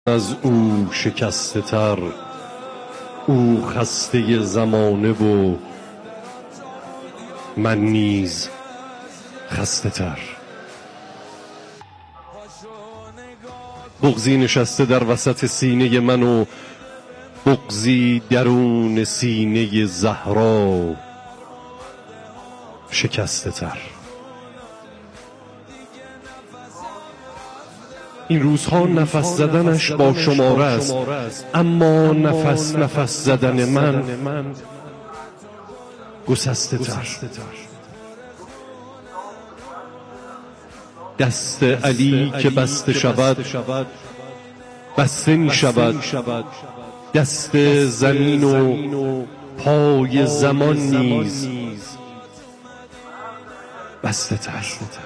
از او شکسته تر، او خسته زمانه و من نیز خسته تر. بغضی نشسته در وسط سینه من و بغضی درون سینه زهرا شکسته تر. این روزها نفس زدنش با شماره است، اما نفس زدن من گسسته تر. دست علی که بسته شود بسته می شود، دست زمین و پای زمان نیز بسته تر.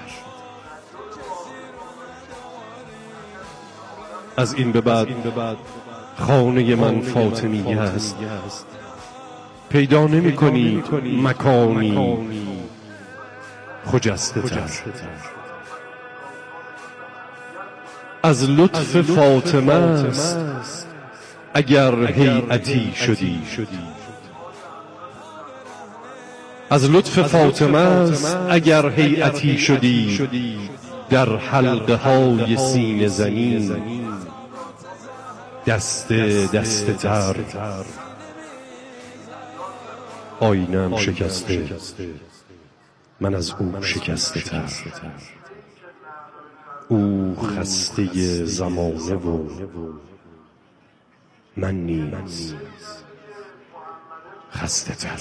از این به بعد خانه من فاطمیه است، پیدا نمی کنی مکانی خجسته تر. از لطف فاطمه است اگر هیئتی شدی، از لطف فاطمه است اگر هیئتی شدی، در حلقه های سینه زنی دسته تر. آینم شکسته، من از او شکسته تر. او خسته زمانه و من نیز خسته تر.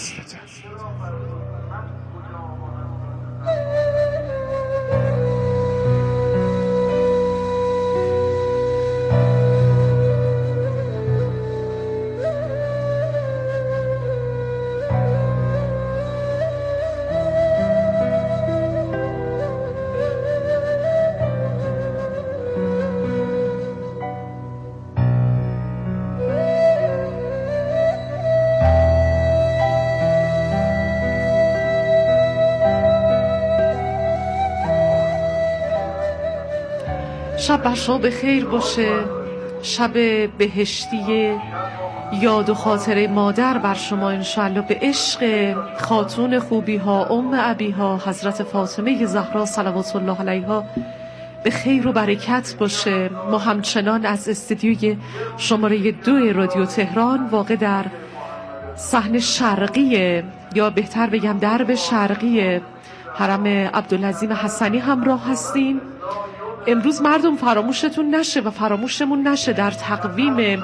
شب بر شما به خیر باشه، شب بهشتی یاد و خاطره مادر بر شما انشالله به عشق خاتون خوبی ها ام ابی ها حضرت فاطمه زهرا صلوات الله علیها به خیر و برکت باشه. ما همچنان از استودیوی شماره 2 رادیو تهران واقع در صحن شرقی یا بهتر بگم درب شرقی حرم عبدالعظیم حسنی همراه هستیم. امروز مردم فراموشتون نشه و فراموشمون نشه، در تقویم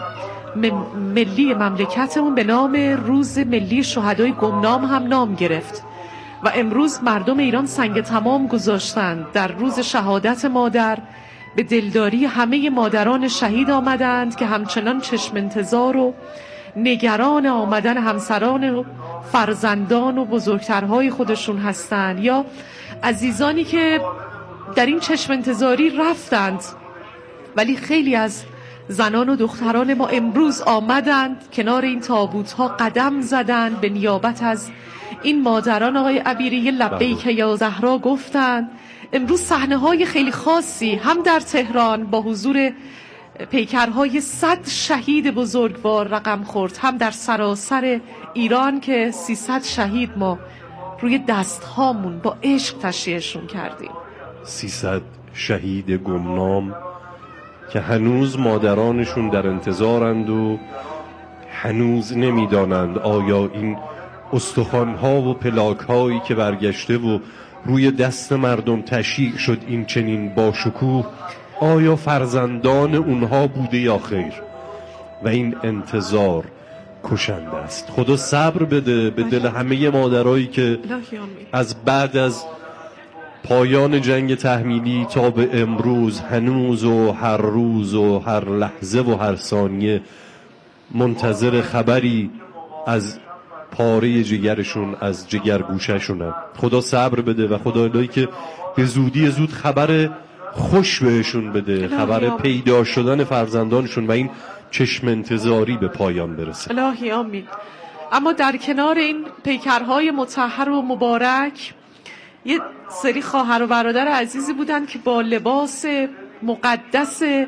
ملی مملکتمون به نام روز ملی شهدای گمنام هم نام گرفت و امروز مردم ایران سنگ تمام گذاشتند. در روز شهادت مادر به دلداری همه مادران شهید آمدند که همچنان چشم انتظار و نگران آمدن همسران و فرزندان و بزرگترهای خودشون هستند، یا عزیزانی که در این چشم انتظاری رفتند ولی خیلی از زنان و دختران ما امروز آمدند کنار این تابوت ها قدم زدند به نیابت از این مادران. آقای عبیری لبیک یا زهرا گفتند امروز صحنه های خیلی خاصی هم در تهران با حضور پیکرهای 100 شهید بزرگوار رقم خورد، هم در سراسر ایران که 300 شهید ما روی دستهامون با عشق تشییعشون کردیم. 300 شهید گمنام که هنوز مادرانشون در انتظارند و هنوز نمیدانند آیا این استخوان‌ها و پلاک‌هایی که برگشته و روی دست مردم تشییع شد این چنین با شکوه آیا فرزندان اونها بوده یا خیر. و این انتظار کشنده است. خدا صبر بده به دل همه مادرایی که از بعد از پایان جنگ تحمیلی تا به امروز هنوز و هر روز و هر لحظه و هر ثانیه منتظر خبری از پاره جگرشون، از جگرگوشه‌شونن. خدا صبر بده و خدا الهی که به زودی زود خبر خوش بهشون بده، خبر پیدا شدن فرزندانشون و این چشم انتظاری به پایان برسه. الهی آمین. اما در کنار این پیکرهای مطهر و مبارک یه سری خواهر و برادر عزیزی بودن که با لباس مقدس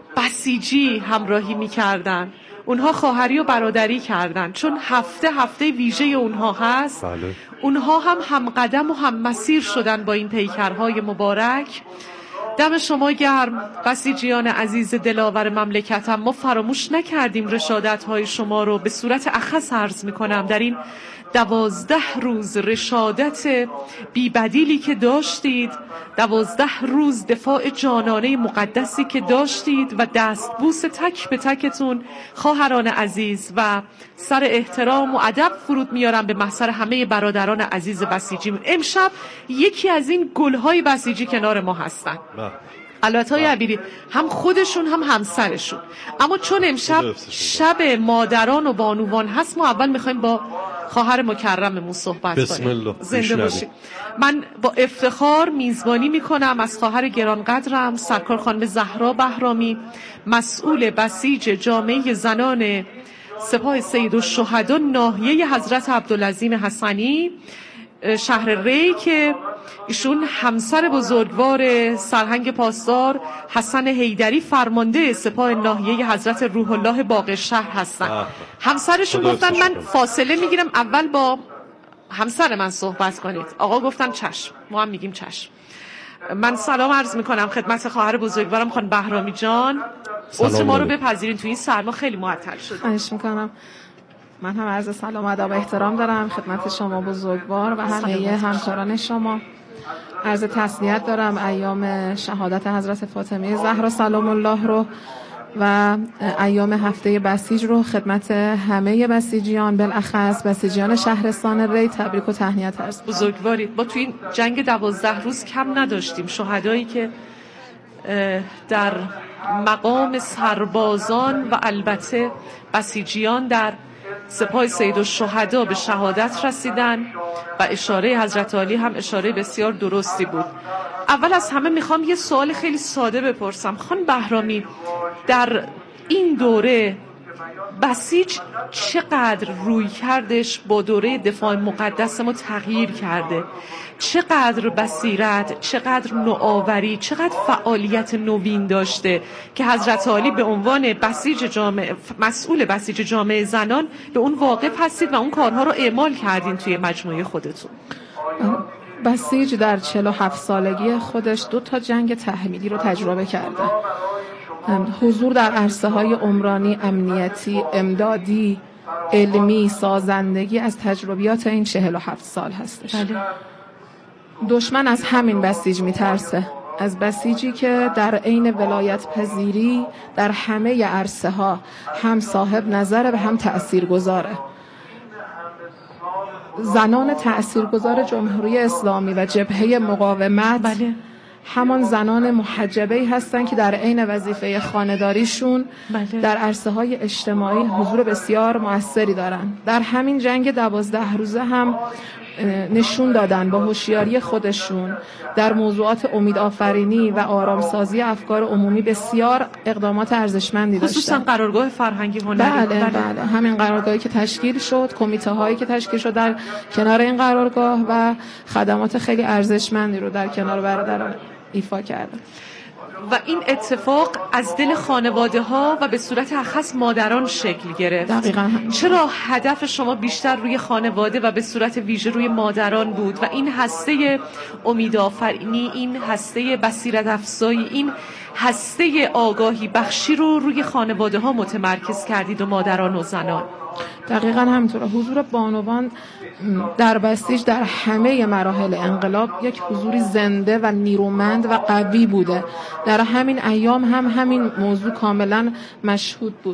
بسیجی همراهی می‌کردن. اونها خواهری و برادری کردن، چون هفته ویژه اونها هست. بله. اونها هم قدم و هم مسیر شدن با این پیکرهای مبارک. دم شما گرم بسیجیان عزیز دلاور مملکتم. ما فراموش نکردیم رشادت‌های شما رو. به صورت اخص عرض می‌کنم در این 12 روز رشادت بی‌بدیلی که داشتید، 12 روز دفاع جانانه مقدسی که داشتید و دستبوس تک به تکتون خواهران عزیز و سر احترام و ادب فرود میارم به محضر همه برادران عزیز بسیجی. امشب یکی از این گل‌های بسیجی کنار ما هستن. البته های عبیری هم خودشون هم همسرشون. اما چون امشب شب مادران و بانوان هست، ما اول میخوایم با خواهر مکرممون صحبت بسم کنیم. الله. زنده باشید. من با افتخار میزبانی میکنم از خواهر گرانقدرم سرکار خانم زهرا بهرامی، مسئول بسیج جامعه زنان سپاه سیدالشهدا ناحیه حضرت عبدالعظیم حسنی شهر ری، که ایشون همسر بزرگوار سرهنگ پاسدار حسن حیدری فرمانده سپاه ناحیه حضرت روح الله باقرشهر هستن. همسرشون گفتن من فاصله میگیرم، اول با همسر من صحبت کنید. آقا گفتن چشم، ما هم میگیم چشم. من سلام عرض میکنم خدمت خواهر بزرگوارم خانم بهرامی جان. عذر ما رو بپذیرین، تو این سرما خیلی معطل شد. خواهش میکنم. من هم عرض سلام و ادب و احترام دارم خدمت شما بزرگوار و همه همکاران شما. عرض تسلیت دارم ایام شهادت حضرت فاطمه زهرا سلام الله رو و ایام هفته بسیج رو خدمت همه بسیجیان، بالاخص بسیجیان شهرستان ری تبریک و تهنیت عرض. بزرگوارید. ما تو این جنگ 12 روز کم نداشتیم شهدایی که در مقام سربازان و البته بسیجیان در سپاه سیدالشهدا به شهادت رسیدن و اشاره حضرت عالی هم اشاره بسیار درستی بود. اول از همه میخوام یه سوال خیلی ساده بپرسم. خانم بهرامی، در این دوره بسیج چقدر روی کردش با دوره دفاع مقدس ما تغییر کرده؟ چقدر بصیرت، چقدر نوآوری، چقدر فعالیت نوین داشته که حضرت عالی به عنوان بسیج جامعه، مسئول بسیج جامعه زنان به اون واقف هستید و اون کارها رو اعمال کردین توی مجموعه خودتون؟ بسیج در 47 سالگی خودش 2 جنگ تحمیلی رو تجربه کرده. حضور در عرصه های عمرانی، امنیتی، امدادی، علمی، سازندگی از تجربیات این 47 سال هستش. دشمن از همین بسیج میترسه، از بسیجی که در عین ولایت پذیری در همه عرصه ها هم صاحب نظره و هم تأثیرگذاره. زنان تأثیرگذار جمهوری اسلامی و جبهه مقاومت همان زنان محجبه‌ای هستن که در عین وظیفه خانه‌داریشون در عرصه‌های اجتماعی حضور بسیار مؤثری دارن. در همین جنگ 12 روزه هم نشون دادن با هوشیاری خودشون در موضوعات امیدآفرینی و آرامسازی افکار عمومی بسیار اقدامات ارزشمندی داشتن، خصوصا قرارگاه فرهنگی هنری. بله. همین قرارگاهی که تشکیل شد، کمیته هایی که تشکیل شد در کنار این قرارگاه و خدمات خیلی ارزشمندی رو در کنار برادران ایفا کردن. و این اتفاق از دل خانواده ها و به صورت اخص مادران شکل گرفت. دقیقاً. چرا هدف شما بیشتر روی خانواده و به صورت ویژه روی مادران بود و این هسته امیدآفرینی، این هسته بصیرت افزایی، این هسته آگاهی بخشی رو روی خانواده ها متمرکز کردید و مادران و زنان؟ دقیقاً همینطوره. حضور بانوان در بسیج در همه مراحل انقلاب یک حضوری زنده و نیرومند و قوی بوده. در همین ایام هم همین موضوع کاملا مشهود بود.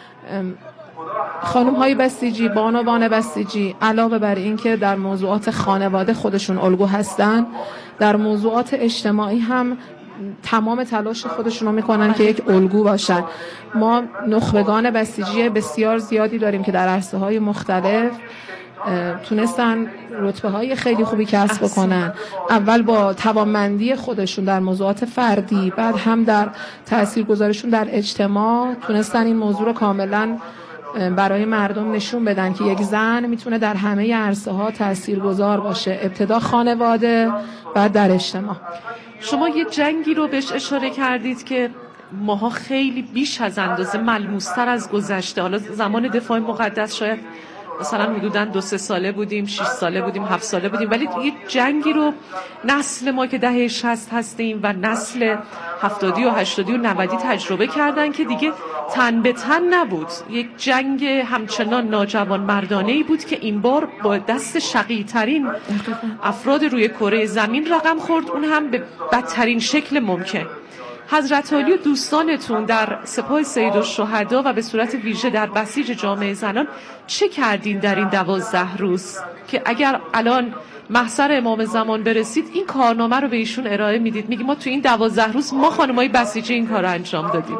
خانم های بسیجی، بانوان بسیجی علاوه بر این که در موضوعات خانواده خودشون الگو هستن، در موضوعات اجتماعی هم تمام تلاش خودشون رو میکنن که یک الگو باشن. ما نخبگان بسیجی بسیار زیادی داریم که در عرصه های مختلف تونستن رتبه های خیلی خوبی کسب بکنن. اول با توانمندی خودشون در موضوعات فردی، بعد هم در تاثیرگذاریشون در اجتماع تونستن این موضوع رو کاملا برای مردم نشون بدن که یک زن میتونه در همه عرصه ها تاثیرگذار باشه، ابتدا خانواده بعد در اجتماع. شما یه جنگی رو بهش اشاره کردید که ماها خیلی بیش از اندازه ملموس‌تر از گذشته، حالا زمان دفاع مقدس شاید مثلا حدوداً 2-3 ساله بودیم، 6 ساله بودیم، 7 ساله بودیم، ولی یه جنگی رو نسل ما که دهه 60 هستیم و نسل 70 و 80 و 90 تجربه کردن که دیگه تن به تن نبود. یک جنگ همچنان ناجوان مردانه‌ای بود که این بار با دست شقی‌ترین افراد روی کره زمین رقم خورد، اون هم به بدترین شکل ممکن. حضرت علی و دوستانتون در سپاه سیدالشهدا و به صورت ویژه در بسیج جامعه زنان چه کردین در این 12 روز که اگر الان محضر امام زمان برسید این کارنامه رو به ایشون ارائه میدید، میگی ما تو این 12 روز ما خانمای بسیجی این کار رو انجام دادیم؟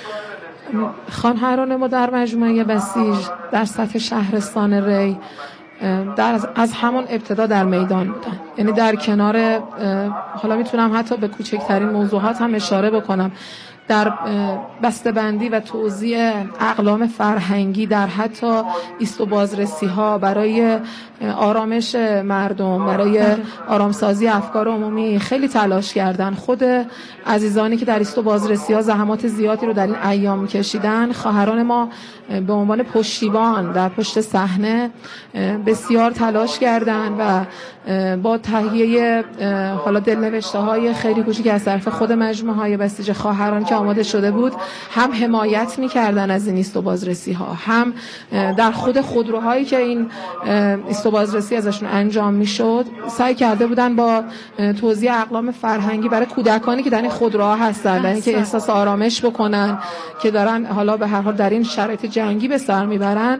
خانهران ما در مجموعه بسیج در سطح شهرستان ری از همون ابتدا در میدان بودن، یعنی در کنار، حالا میتونم حتی به کوچکترین موضوعات هم اشاره بکنم، در بسته‌بندی و توزیع اقلام فرهنگی، در حتی ایست و بازرسی ها برای آرامش مردم، برای آرامسازی افکار عمومی خیلی تلاش کردن. خود عزیزانی که در ایست و بازرسی ها زحمات زیادی رو در این ایام کشیدن، خواهران ما به عنوان پشتیبان در پشت صحنه بسیار تلاش کردن و با تهیه حالا دلنوشته های خیلی کوچیک از طرف خود مجموعه های بسیج خواهران که آماده شده بود، هم حمایت می‌کردن از این ایست و بازرسی ها، هم در خود خودروهایی که این ایست و بازرسی ازشون انجام میشد سعی کرده بودن با توزیع اقلام فرهنگی برای کودکانی که در این خودروها هستن، یعنی که احساس آرامش بکنن که دارن حالا به هر حال در این شرایط جنگی به سر میبرن،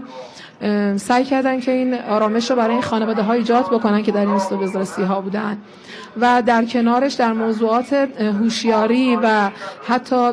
سعی کردن که این آرامش رو برای این خانواده ها ایجاد بکنن که در این ایست و بازرسی ها بودن. و در کنارش در موضوعات هوشیاری و حتی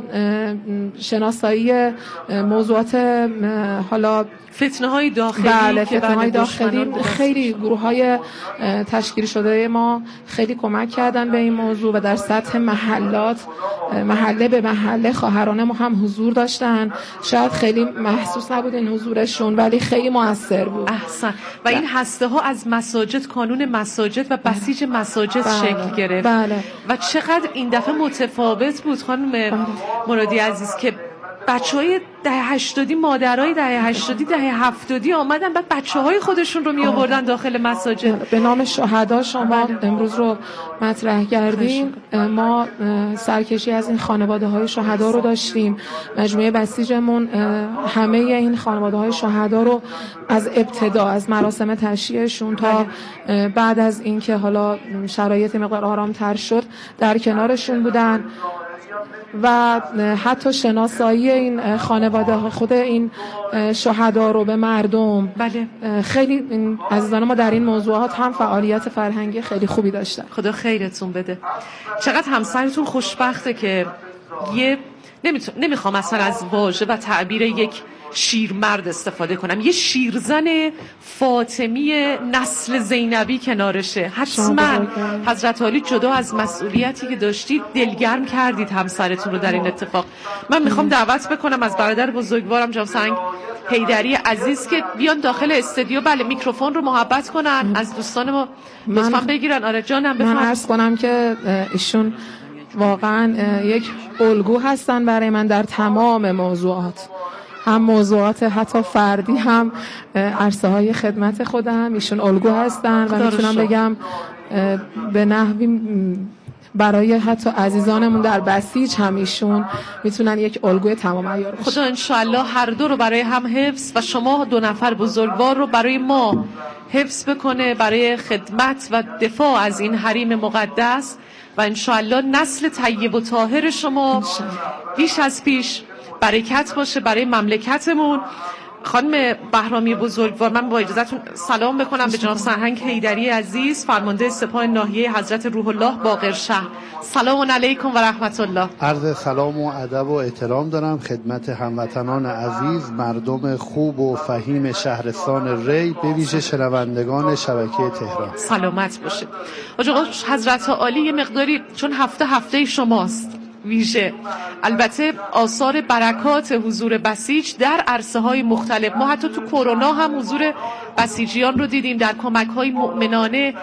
شناسایی موضوعات حالا فتنه‌های داخلی، بله، فتنه‌های داخلی، خیلی گروه‌های تشکیل شده ما خیلی کمک کردن به این موضوع و در سطح محلات، محله به محله خواهران ما هم حضور داشتن. شاید خیلی محسوس نبود این حضورشون ولی خیلی موثر بود. احسن. و این هسته ها از مساجد، کانون مساجد و بسیج مساجد شکل گرفت. بله. و چقدر این دفعه متفاوت بود خانم مرادی عزیز که بچهای دهه 80، مادرای دهه 80، دهه 70 آمدن بعد بچه‌های خودشون رو می آوردن داخل مساجد. به نام شهدا شما امروز رو مطرح کردیم. ما سرکشی از این خانواده‌های شهدا رو داشتیم. مجموعه بسیجمون همه این خانواده‌های شهدا رو از ابتدا، از مراسم تشییعشون تا بعد از اینکه حالا شرایط مقدار آرام‌تر شد در کنارشون بودن و حتی شناسایی این خانواده، خود این شهدا رو به مردم. بله. خیلی عزیزان ما در این موضوعات هم فعالیت فرهنگی خیلی خوبی داشتن. خدا خیرتون بده. چقدر همسرتون خوشبخته که نمیخوام اصلا از واژه و تعبیر یک شیرمرد استفاده کنم، یه شیرزن فاطمی نسل زینبی کنارشه. حتما حضرت علی جدا از مسئولیتی که داشتید دلگرم کردید همسرتون رو در این اتفاق. من میخوام دعوت بکنم از برادر بزرگوارم جناب سنگ حیدری عزیز که بیان داخل استودیو. بله، میکروفون رو محبت کنن از دوستان ما لطفاً بگیرن. آره جانم بفرمایید. من عرض کنم که ایشون واقعا یک الگو هستن برای من در تمام موضوعات، هم موضوعات حتی فردی، هم عرصه های خدمت خودم. ایشون الگو هستن و میتونم بگم به نحوی برای حتی عزیزانمون در بسیج هم ایشون میتونن یک الگوی تمام عیار باشن. خدا انشاءالله هر دو رو برای هم حفظ و شما 2 نفر بزرگوار رو برای ما حفظ بکنه برای خدمت و دفاع از این حریم مقدس و انشاءالله نسل طیب و طاهر شما بیش از پیش برکت باشه برای مملکتمون. خانم بهرامی بزرگوار، من با اجازهتون سلام بکنم به جناب سرهنگ حیدری عزیز، فرمانده سپاه ناحیه حضرت روح الله باقرشهر. سلام علیکم و رحمت الله. عرض سلام و ادب و احترام دارم خدمت هموطنان عزیز، مردم خوب و فهیم شهرستان ری، به ویژه شنوندگان شبکه تهران. سلامت باشه. آقا حضرت عالی یه مقداری، چون هفته شماست ویژه، البته آثار برکات حضور بسیج در عرصه های مختلف. ما حتی تو کرونا هم حضور بسیجیان رو دیدیم در کمک های مؤمنانه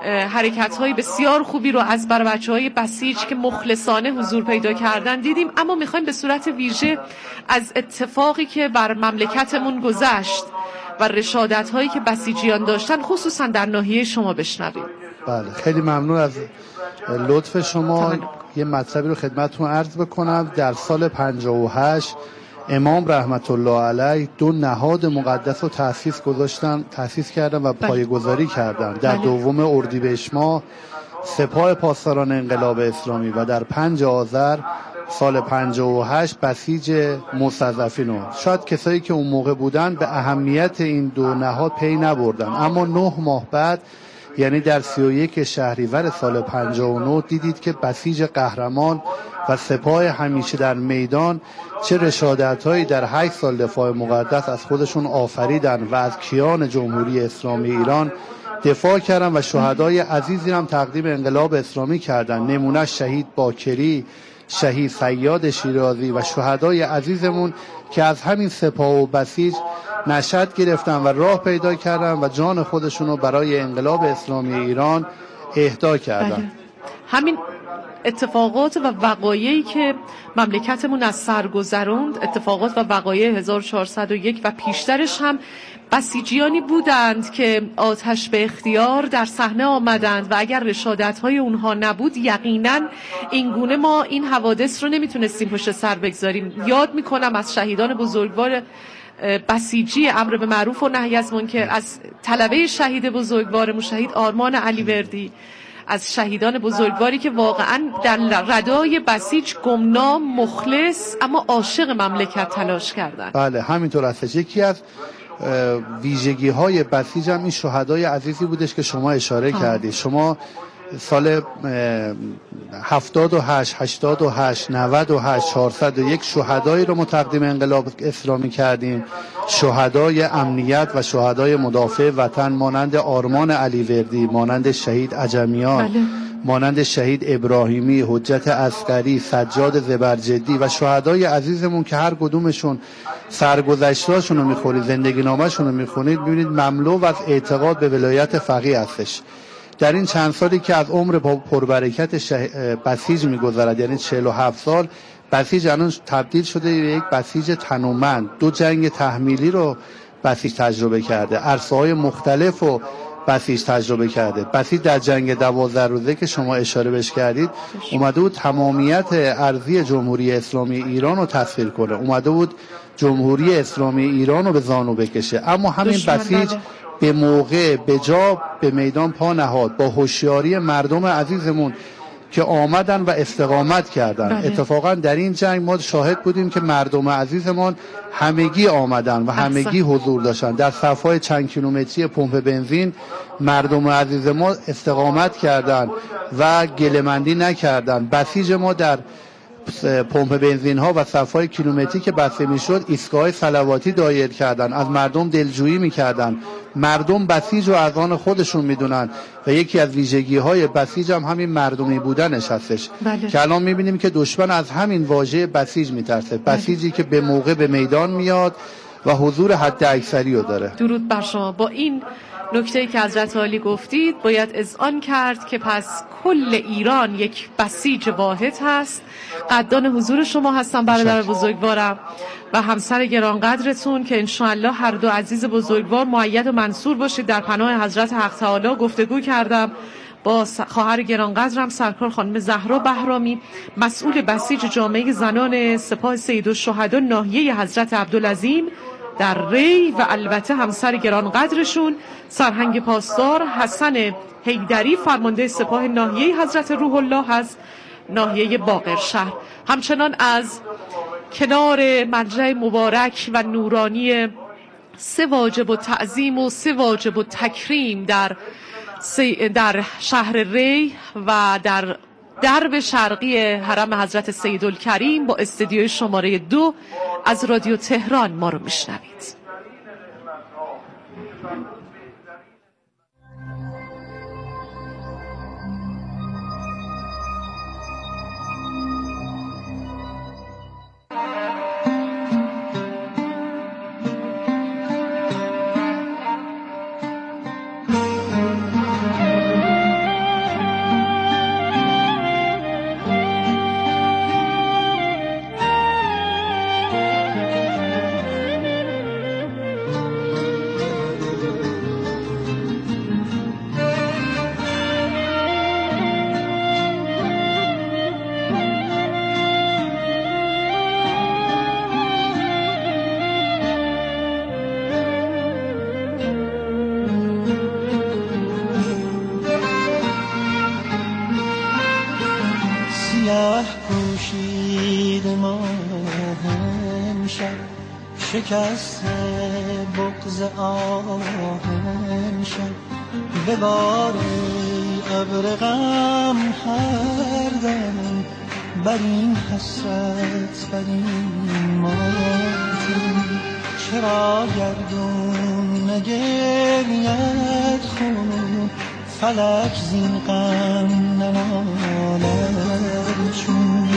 حرکت‌های بسیار خوبی رو از برای بچه‌های بسیج که مخلصانه حضور پیدا کردن دیدیم، اما می‌خوایم به صورت ویژه از اتفاقی که بر مملکتمون گذشت و رشادت‌هایی که بسیجیان داشتن خصوصا در ناحیه شما بشنویم. بله، خیلی ممنون از لطف شما. یه مطلبی رو خدمتتون عرض بکنم. در سال 58 امام رحمت الله علیه 2 نهاد مقدس رو تأسیس کردن و پایه‌گذاری کردن. در 2 اردیبهشت ماه سپاه پاسداران انقلاب اسلامی و در 5 آذر سال 58 بسیج مستضعفین. شاید کسایی که اون موقع بودن به اهمیت این 2 نهاد پی نبردن، اما 9 ماه بعد، یعنی در 31 شهریور سال 59 دیدید که بسیج قهرمان و سپاه همیشه در میدان چه رشادت‌هایی در 8 سال دفاع مقدس از خودشون آفریدن و از کیان جمهوری اسلامی ایران دفاع کردن و شهدای عزیزی هم تقدیم انقلاب اسلامی کردن. نمونه شهید باکری، شهید صیاد شیرازی و شهدای عزیزمون که از همین سپاه و بسیج نشأت گرفتن و راه پیدا کردن و جان خودشون رو برای انقلاب اسلامی ایران اهدا کردن. همین اتفاقات و وقایعی که مملکتمون از سر گذروند، اتفاقات و وقایع 1401 و پیشترش هم بسیجیانی بودند که آتش به اختیار در صحنه آمدند و اگر رشادت‌های اونها نبود یقیناً اینگونه ما این حوادث رو نمیتونستیم پشت سر بگذاریم. یاد میکنم از شهیدان بزرگوار بسیجی امر به معروف و نهی از منکر، از طلبه شهید بزرگوارمون شهید آرمان علیوردی، از شهیدان بزرگواری که واقعا در ردای بسیج گمنام، مخلص اما عاشق مملکت تلاش کردند. بله همینطور هستش. یکی از ویژگی های بسیج هم این شهدای عزیزی بودش که شما اشاره کردید. شما سال 78 88 98 401 شهدایی رو تقدیم انقلاب اسلامی کردیم، شهدای امنیت و شهدای مدافع وطن مانند آرمان علیوردی، مانند شهید عجمیان، مانند شهید ابراهیمی، حجت عسکری، سجاد زبرجدی و شهدای عزیزمون که هر کدومشون سرگذشتاشون رو میخونید، زندگی نامه‌شون رو میخونید، میبینید مملو از اعتقاد به ولایت فقیه هستش. در این چند سالی که از عمر پربرکت بسیج میگذرد، یعنی 47 سال، بسیج الان تبدیل شده به یک بسیج تنومند. 2 جنگ تحمیلی رو بسیج تجربه کرده، عرصه‌های مختلف رو بسیج تجربه کرده. بسیج در جنگ 12 روزه که شما اشاره بهش کردید اومده بود تمامیت ارضی جمهوری اسلامی ایران رو تسخیر کنه، اومده بود جمهوری اسلامی ایران رو به زانو بکشه، اما همین بسیج به موقع به جا به میدان پا نهاد، با هوشیاری مردم عزیزمون که آمدن و استقامت کردن. اتفاقا در این جنگ ما شاهد بودیم که مردم عزیزمون همگی آمدن و همگی حضور داشتن. در صف‌های چند کیلومتری پمپ بنزین مردم عزیز ما استقامت کردن و گله‌مندی نکردن. بسیج ما در پمپ بنزین ها و صف‌های کیلومتری که بسته میشد ایستگاه صلواتی دایر کردن، از مردم دلجویی میکردن. مردم بسیج رو از آن خودشون میدونن و یکی از ویژگی های بسیج هم همین مردمی بودنش هستش. که الان میبینیم که دشمن از همین واژه بسیج میترسه. بسیجی که به موقع به میدان میاد و حضور حد اکثری رو داره. درود بر شما. با این نکته‌ای که حضرت عالی گفتید باید اذعان کرد که پس کل ایران یک بسیج واحد هست. قدردان حضور شما هستم برادر بزرگوارم و همسر گرانقدرتون که انشاءالله هر دو عزیز بزرگوار مؤید و منصور باشید در پناه حضرت حق تعالی. گفتگو کردم با خواهر گرانقدرم سرکار خانم زهرا بهرامی، مسئول بسیج جامعه زنان سپاه سیدالشهدا ناحیه حضرت عبدالعظیم در ری، و البته همسر گرانقدرشون سرهنگ پاسدار حسن حیدری فرمانده سپاه ناحیه حضرت روح الله از ناحیه باقرشهر. همچنان از کنار مجرع مبارک و نورانی 3 واجب و تعظیم و 3 واجب و تکریم در شهر ری و در درب شرقی حرم حضرت سیدالکریم با استدیوی شماره 2 از رادیو تهران ما رو میشنوید. شکست بغض آهن شد بباری ابر غم هر دم بر این حسرت بر این ماتم چرا گردون نگرید خون فلک زین غم ننالد چون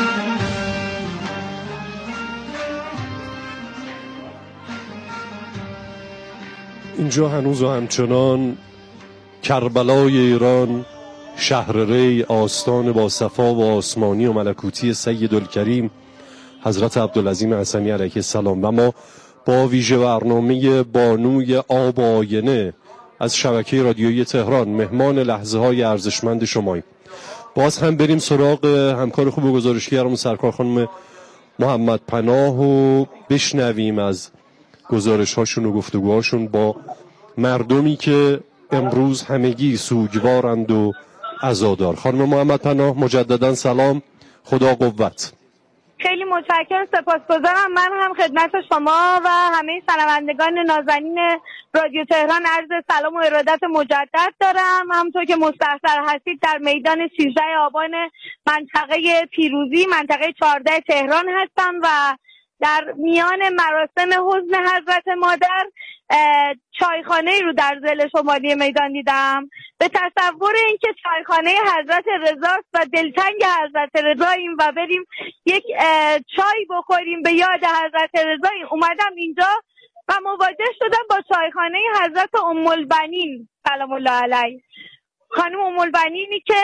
اینجا هنوز و همچنان کربلای ایران، شهر ری، آستان با صفا و آسمانی و ملکوتی سیدالکریم حضرت عبدالعظیم حسنی علیه السلام و ما با ویژه برنامه بانوی آب و آینه از شبکه رادیویی تهران مهمان لحظه های ارزشمند شماییم. باز هم بریم سراغ همکار خوب و گزارشگرمون سرکار خانم محمد پناه و بشنویم از گزارش هاشون و گفتگوهاشون با مردمی که امروز همگی سوگوارند و عزادار. خانم محمد پناه مجددا سلام، خدا قوت. خیلی متشکرم، سپاسگزارم. من هم خدمت شما و همه شنوندگان نازنین رادیو تهران عرض سلام و ارادت مجدد دارم. همونطور که مستحضر هستید در میدان 13 آبان منطقه پیروزی، منطقه 14 تهران هستم و در میان مراسم حزن حضرت مادر چایخانه رو در ضلع شمالی میدان دیدم. به تصور اینکه چایخانه حضرت رضاست و دلتنگ حضرت رضاییم و بریم یک چای بخوریم به یاد حضرت رضا، اومدم اینجا و مواجه شدم با چایخانه حضرت ام البنین سلام الله علیه. خانم ام البنینی که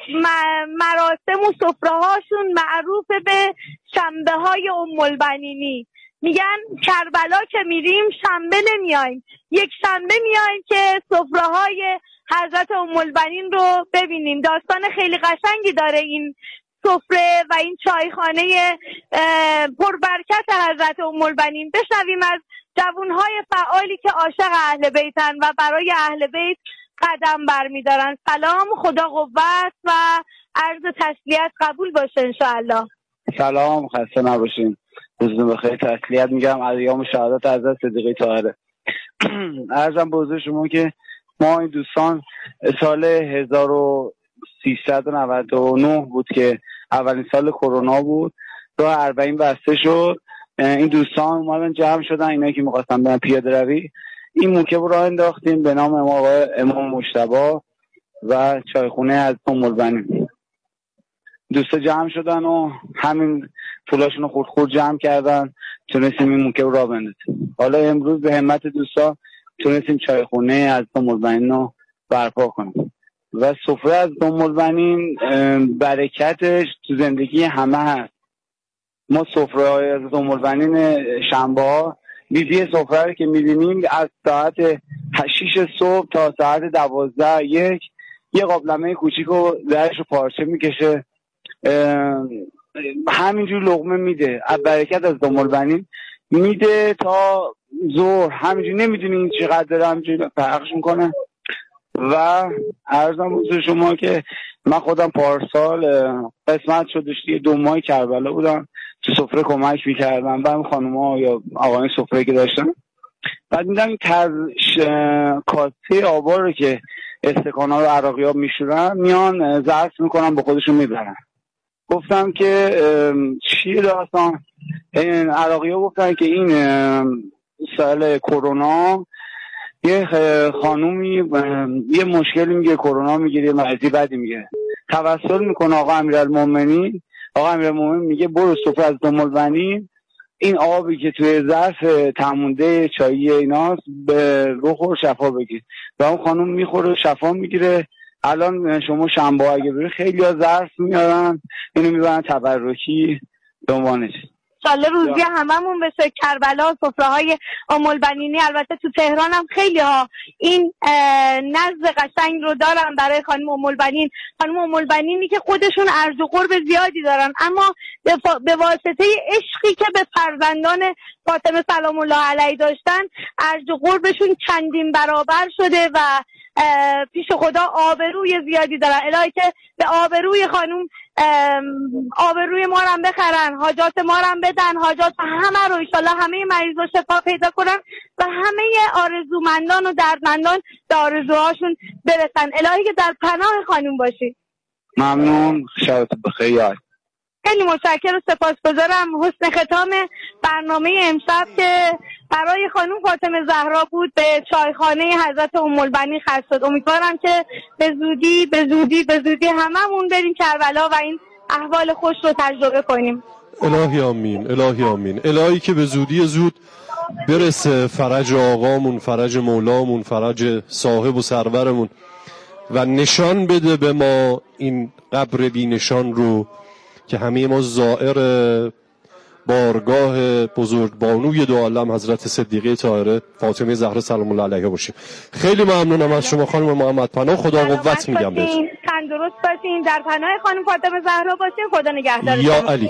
مراسم و سفره‌هاشون معروف به شنبه های ام البنینی. میگن کربلا که میریم شنبه نمیایم، یک شنبه میایم که سفره‌های حضرت ام البنین رو ببینیم. داستان خیلی قشنگی داره این سفره و این چایخانه پربرکت حضرت ام البنین. بشنویم از جوانهای فعالی که عاشق اهل بیتن و برای اهل بیت قدم برمیدارن. سلام، خدا قوت و عرض تسلیت قبول باشه انشاءالله. سلام، خسته نباشین. روزتون بخیر. تسلیت میگم از ایام شهادت حضرت صدیقه طاهره. عرضم به حضور شما که ما این دوستان سال 1399 بود که اولین سال کرونا بود، راه 40 بسته شد. این دوستان اومدن جمع شدن، اینایی که می‌خواستن برن پیاده روی، این موکب رو راه انداختیم به نام امام مجتبی و چایخونه از ام البنین. دوستا جمع شدن و همین پولاشون رو خورد جمع کردن، تونستیم این موکب رو راه بندازیم. حالا امروز به همت دوستا تونستیم چایخونه از ام البنین رو برپا کنیم و سفره از ام البنین برکتش تو زندگی همه هست. ما سفره های از ام البنین شنبه ها بیزی سفره که می‌بینیم از ساعت 6 صبح تا ساعت 12 یه قابلمه کوچیکو درش رو پارچه میکشه، همینجور لقمه میده، از برکت از ام البنین میده تا ظهر، همینجور نمیدونین چقدر داره همینجور پخش میکنه. و عرضم حضور شما که من خودم پارسال قسمت شدش دیگه 2 ماه کربلا بودم، تو سفره کمک میکردم و هم خانوما یا آقایان سفره که داشتن. بعد میدم کاسه آبا رو که استکانا رو عراقی ها میشورن میان ظرف میکنن به خودشون میبرن. گفتم که چیه داستان؟ این عراقی ها گفتن که این سال کرونا یه خانومی یه مشکلی میگه، کرونا میگیره، مرضی بدی میگه، توسل میکنه آقا امیرالمومنین. آقا امیرالمومنین میگه برو سفره از ام البنین، این آبی که توی ظرف تمونده چایی ایناست بخور شفا بگیر. و اون خانوم میخوره شفا میگیره. الان شما شنبه اگه بری خیلی ها ظرف میارن اینو میبرن تبرکی دنبانش. انشالله روزی هممون بشه کربلا، سفره‌های ام البنینی. البته تو تهران هم خیلی ها این نزد قشنگ رو دارن برای خانم ام البنین. خانم ام البنینی که خودشون ارج و قرب زیادی دارن، اما به واسطه عشقی که به فرزندان فاطمه سلام الله علیه داشتن ارج و قربشون چندین برابر شده و پیش خدا آبروی زیادی دارن. الهی که به آبروی خانم آبروی ما رو بخرن، حاجات ما رو بدن، حاجات همه رو انشالله همه مریضا شفا پیدا کنن و همه آرزومندان و دردمندان به آرزوهاشون برسن. الهی که در پناه خانم باشی. ممنون، شبتون بخیر. خیلی متشکرم و سپاسگزارم. حسن ختام برنامه امشب که برای خانم فاطمه زهرا بود به چایخانه حضرت ام البنین ختم شد. امیدوارم که به زودی هممون بریم کربلا و این احوال خوش رو تجربه کنیم. الهی آمین، الهی آمین. الهی که به زودی زود برسه فرج آقامون، فرج مولامون، فرج صاحب و سرورمون و نشان بده به ما این قبر بی نشان رو که همه ما زائر بارگاه بزرگبانوی دو عالم حضرت صدیقه طاهره فاطمه زهرا سلام الله علیها باشیم. خیلی ممنونم از شما خانم محمد پناه. خدا قوت میگم بهتون. تندرست باشین، در پناه خانم فاطمه زهرا باشین. خدا نگهدارتون. یا علی.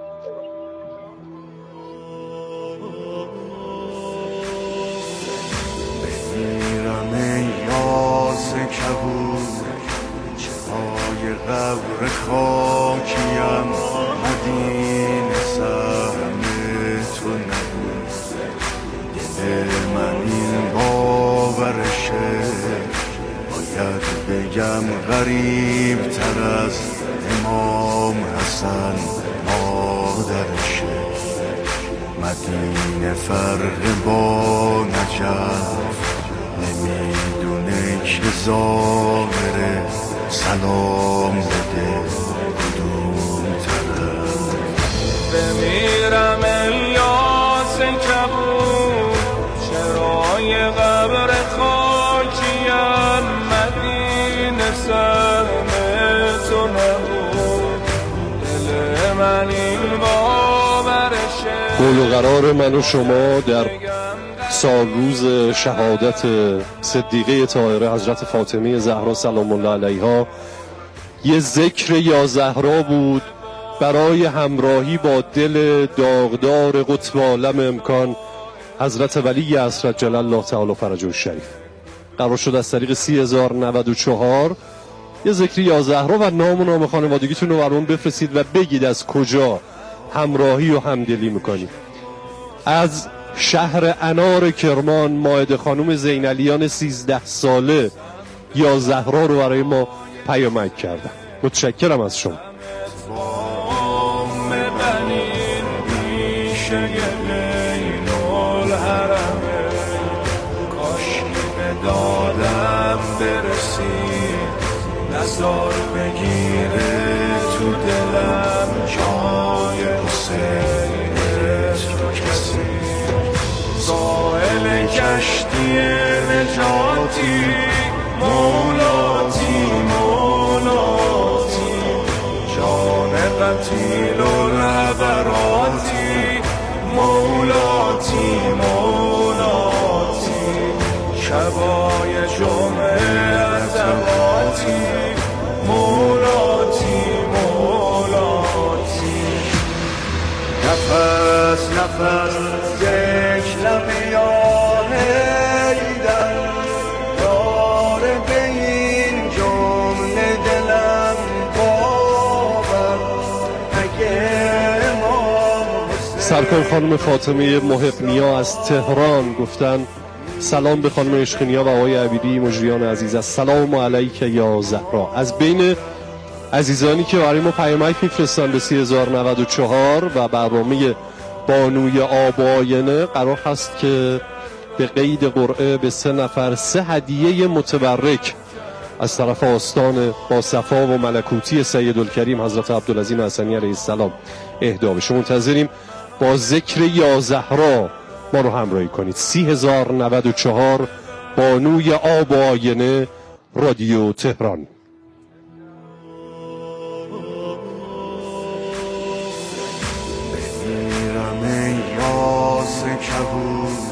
قبر خاکیم مدینه سهم تو نبود. دل من این باورشه باید بگم غریب تر از امام حسن مادرشه. مدینه فرق با نجف نمیدونه که ظاهره سلام بده کدوم طرف. بمیرم الیاس کبود چرای قبر خاکیم مدینه سهم تو نبود. دل من این باورشه. قول و قرار من و شما در سال روز شهادت صدیقه طاهره حضرت فاطمه زهرا سلام الله علیها یه ذکر یا زهرا بود برای همراهی با دل داغدار قطب عالم امکان حضرت ولی عصر جل الله تعالی فرجه الشریف. قرار شد از طریق 3094 یه ذکر یا زهرا و نام و نام خانوادگیتون رو برامون بفرستید و بگید از کجا همراهی و همدلی میکنید. از شهر انار کرمان مائده خانم زینالیان 13 ساله یا زهرا رو برای ما پیامک کردن. متشکرم از شما. دادم برسید نزار بگیره تو دلم جای حسین تو کسی. سائل کشتی نجاتی مولاتی مولاتی جان قتیل و ربراتی مولاتی مولاتی شبای جمعه عزواتی مولاتی مولاتی. نفس نفس ذکرم یا حیدر داره به این جمله دلم باور. اگه امام سرکار خانم فاطمه محب نیا از تهران گفتن سلام به خانم عشقینیا و آقای عبیدی مجریان عزیز. السلام علیک یا زهرا. از بین عزیزانی که برای ما پیامک میفرستن به 3094 و برنامه بانوی آب آینه قرار هست که به قید قرعه به 3 نفر 3 هدیه متبرک از طرف آستان با صفا و ملکوتی سیدالکریم حضرت عبدالعظیم حسنی علیه السلام اهدا بشه. منتظریم با ذکر یا زهرا ما رو همراهی کنید. 3094 بانوی آب آینه رادیو تهران. بمیرم یاس کبود